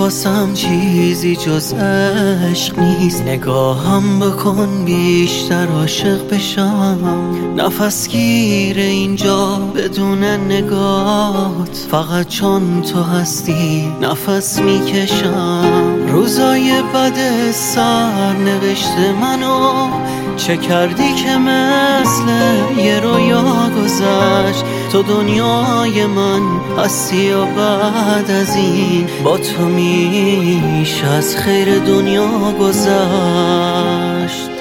واسم چیزی جز عشق نیست. نگاهم بکن بیشتر عاشق بشم، نفس گیر اینجا بدون نگاهت، فقط چون تو هستی نفس میکشم. روزای بد سر نوشته منو چه کردی که مثل یه رویا گذشت. تو دنیای من هستی و بعد از این با تو میشه از خیر دنیا گذشت.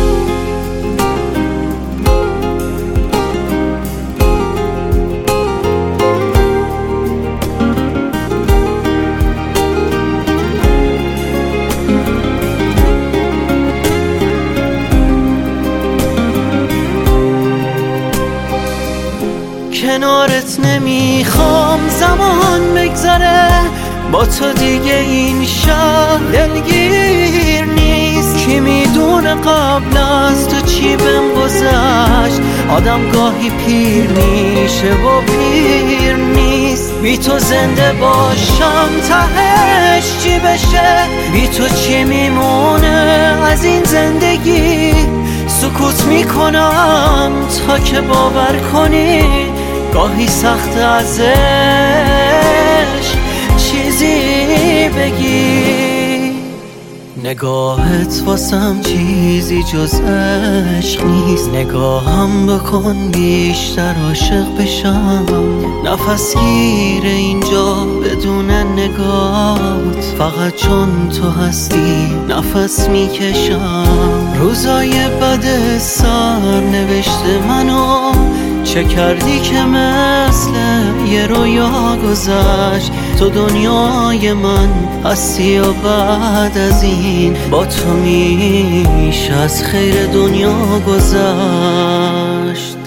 کنارت نمیخوام زمان بگذره، با تو دیگه این شهر دلگیر نیست. کی میدونه قبل از تو چی بهم گذشت، آدم گاهی پیر میشه و پیر نیست. بی تو زنده باشم تهش چی بشه، بی تو چی میمونه از این زندگی. سکوت میکنم تا که باور کنی، گاهی سخت ازش چیزی بگی. نگاهت واسم چیزی جز عشق نیست. نگاهم بکن بیشتر عاشق بشم، نفس گیر اینجا بدون نگاهت، فقط چون تو هستی نفس میکشم. روزای بد سر نوشته منو چه کردی که مثل یه رویا گذشت. تو دنیای من هستی و بعد از این با تو میشه از خیر دنیا گذشت.